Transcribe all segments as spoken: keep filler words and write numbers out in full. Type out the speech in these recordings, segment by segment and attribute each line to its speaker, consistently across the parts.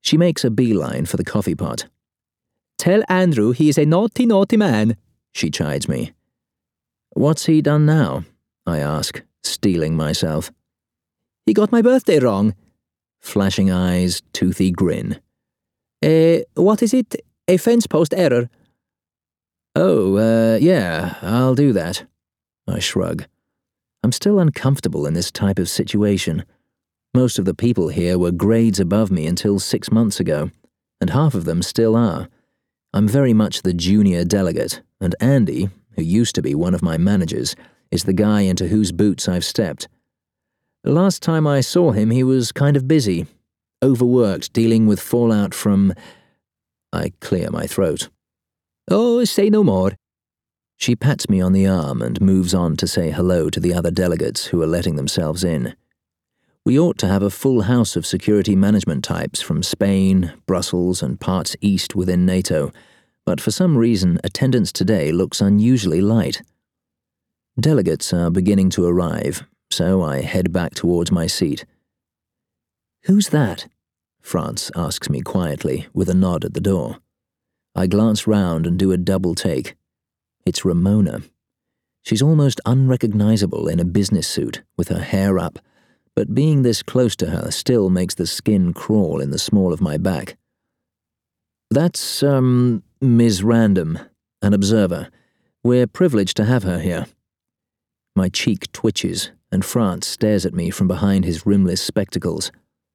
Speaker 1: She makes a beeline for the coffee pot. "Tell Andrew he is a naughty, naughty man," she chides me. "What's he done now?" I ask, steeling myself. "He got my birthday wrong." Flashing eyes, toothy grin. Eh, what is it? A fence post error." "Oh, uh, yeah, I'll do that." I shrug. I'm still uncomfortable in this type of situation. Most of the people here were grades above me until six months ago, and half of them still are. I'm very much the junior delegate, and Andy, who used to be one of my managers, is the guy into whose boots I've stepped. The last time I saw him, he was kind of busy, overworked, dealing with fallout from... I clear my throat. "Oh, say no more." She pats me on the arm and moves on to say hello to the other delegates who are letting themselves in. We ought to have a full house of security management types from Spain, Brussels, and parts east within NATO, but for some reason attendance today looks unusually light. Delegates are beginning to arrive, so I head back towards my seat. "Who's that?" France asks me quietly, with a nod at the door. I glance round and do a double take. It's Ramona. She's almost unrecognizable in a business suit, with her hair up, but being this close to her still makes the skin crawl in the small of my back. "That's, um, Miz Random, an observer. We're privileged to have her here." My cheek twitches, and France stares at me from behind his rimless spectacles.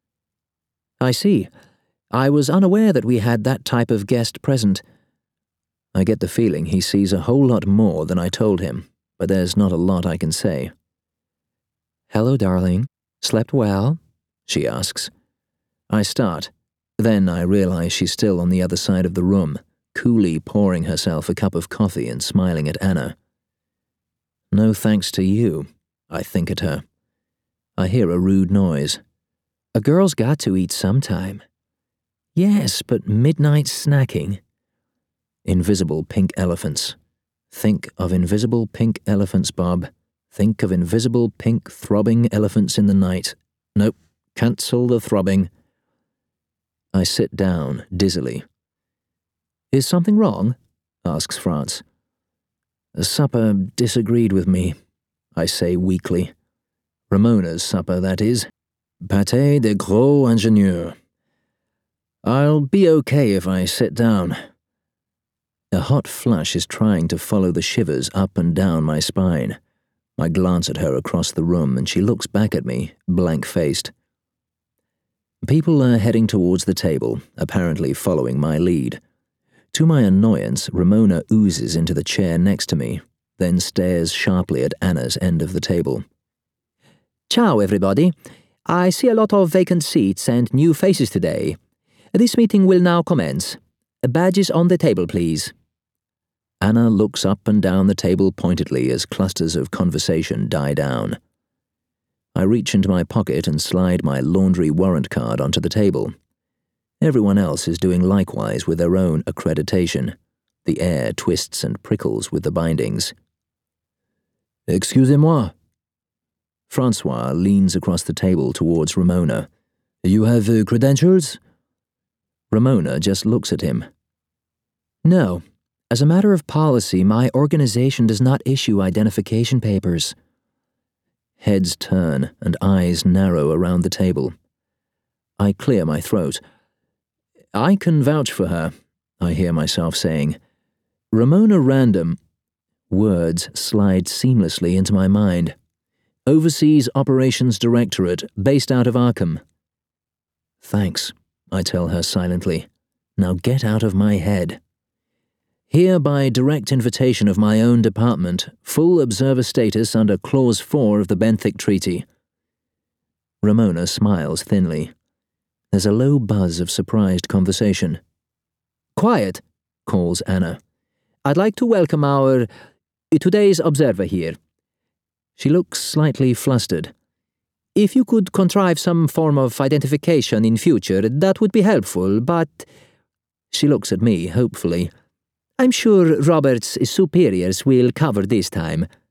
Speaker 1: "I see. I was unaware that we had that type of guest present." I get the feeling he sees a whole lot more than I told him, but there's not a lot I can say. "Hello, darling. Slept well?" she asks. I start. Then I realize she's still on the other side of the room, coolly pouring herself a cup of coffee and smiling at Anna. "No thanks to you," I think at her. I hear a rude noise. "A girl's got to eat sometime." "Yes, but midnight snacking." Invisible pink elephants. Think of invisible pink elephants, Bob. Think of invisible pink throbbing elephants in the night. Nope, cancel the throbbing. I sit down, dizzily. "Is something wrong?" asks France. "The supper disagreed with me," I say weakly. Ramona's supper, that is. Pâté de gros ingénieurs. "I'll be okay if I sit down." A hot flush is trying to follow the shivers up and down my spine. I glance at her across the room and she looks back at me, blank-faced. People are heading towards the table, apparently following my lead. To my annoyance, Ramona oozes into the chair next to me, then stares sharply at Anna's end of the table. "Ciao, everybody. I see a lot of vacant seats and new faces today. This meeting will now commence. Badges on the table, please." Anna looks up and down the table pointedly as clusters of conversation die down. I reach into my pocket and slide my laundry warrant card onto the table. Everyone else is doing likewise with their own accreditation. The air twists and prickles with the bindings. "Excusez-moi." Francois leans across the table towards Ramona. "You have uh, credentials?" Ramona just looks at him. "No. As a matter of policy, my organization does not issue identification papers." Heads turn and eyes narrow around the table. I clear my throat. "I can vouch for her," I hear myself saying. "Ramona Random..." Words slide seamlessly into my mind. "Overseas Operations Directorate, based out of Arkham." "Thanks," I tell her silently. "Now get out of my head." "Here by direct invitation of my own department, full observer status under Clause four of the Benthic Treaty." Ramona smiles thinly. There's a low buzz of surprised conversation. "Quiet," calls Anna. "I'd like to welcome our... today's observer here." She looks slightly flustered. "If you could contrive some form of identification in future, that would be helpful, but..." She looks at me hopefully. "I'm sure Robert's superiors will cover this time."